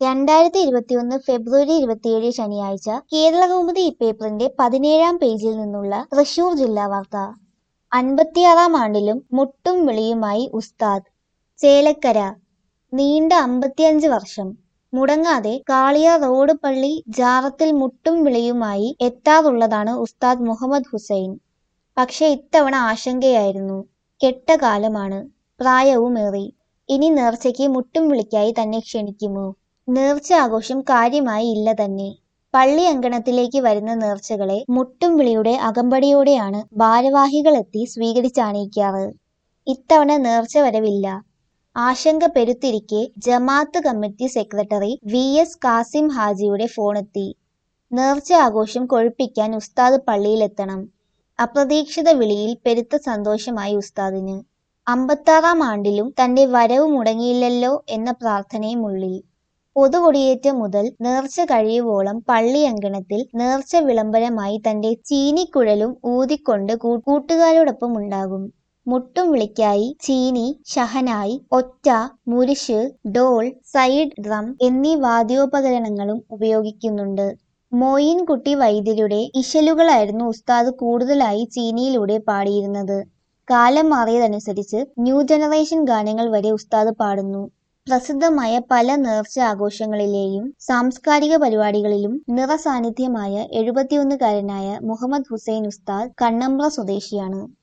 2021 ഫെബ്രുവരി 27 ശനിയാഴ്ച കേരളകൗമുദി പേപ്പറിന്റെ 17-ാം പേജിൽ നിന്നുള്ള തൃശൂർ ജില്ലാ വാർത്ത. 56-ാം ആണ്ടിലും മുട്ടും വിളിയുമായി ഉസ്താദ്. ചേലക്കര. നീണ്ട 55 വർഷം മുടങ്ങാതെ കാളിയാർ റോഡ് പള്ളി ജാറത്തിൽ മുട്ടും വിളിയുമായി എത്താറുള്ളതാണ് ഉസ്താദ് മുഹമ്മദ് ഹുസൈൻ. പക്ഷെ ഇത്തവണ ആശങ്കയായിരുന്നു. കെട്ട കാലമാണ്, പ്രായവുമേറി. ഇനി നേർച്ചയ്ക്ക് മുട്ടും വിളിക്കായി തന്നെ ക്ഷണിക്കുമോ? നേർച്ച ആഘോഷം കാര്യമായി ഇല്ല തന്നെ. പള്ളി അങ്കണത്തിലേക്ക് വരുന്ന നേർച്ചകളെ മുട്ടും വിളിയുടെ അകമ്പടിയോടെയാണ് ഭാരവാഹികളെത്തി സ്വീകരിച്ചാനയിക്കാറ്. ഇത്തവണ നേർച്ച വരവില്ല. ആശങ്ക പെരുത്തിരിക്കെ ജമാഅത്ത് കമ്മിറ്റി സെക്രട്ടറി VS കാസിം ഹാജിയുടെ ഫോണെത്തി. നേർച്ച ആഘോഷം കൊഴുപ്പിക്കാൻ ഉസ്താദ് പള്ളിയിലെത്തണം. അപ്രതീക്ഷിത വിളിയിൽ പെരുത്ത സന്തോഷമായി ഉസ്താദിന്. 56-ാം ആണ്ടിലും തന്റെ വരവ് മുടങ്ങിയില്ലല്ലോ എന്ന പ്രാർത്ഥനയും ഉള്ളിൽ. പൊതുകൊടിയേറ്റം മുതൽ നേർച്ച കഴിയുവോളം പള്ളി അങ്കണത്തിൽ നേർച്ച വിളംബരമായി തന്റെ ചീനിക്കുഴലും ഊതിക്കൊണ്ട് കൂട്ടുകാരോടൊപ്പം ഉണ്ടാകും. മുട്ടും വിളിക്കായി ചീനി, ഷഹനായി, ഒറ്റ, മുരിശ്, ഡോൾ, സൈഡ് ഡ്രം എന്നീ വാദ്യോപകരണങ്ങളും ഉപയോഗിക്കുന്നുണ്ട്. മോയിൻകുട്ടി വൈദ്യരുടെ ഇശലുകളായിരുന്നു ഉസ്താദ് കൂടുതലായി ചീനിയിലൂടെ പാടിയിരുന്നത്. കാലം മാറിയതനുസരിച്ച് ന്യൂ ജനറേഷൻ ഗാനങ്ങൾ വരെ ഉസ്താദ് പാടുന്നു. പ്രസിദ്ധമായ പല നേർച്ച ആഘോഷങ്ങളിലെയും സാംസ്കാരിക പരിപാടികളിലും നിറസാന്നിധ്യമായ 71-കാരനായ മുഹമ്മദ് ഹുസൈൻ ഉസ്താദ് കണ്ണമ്പ്ര സ്വദേശിയാണ്.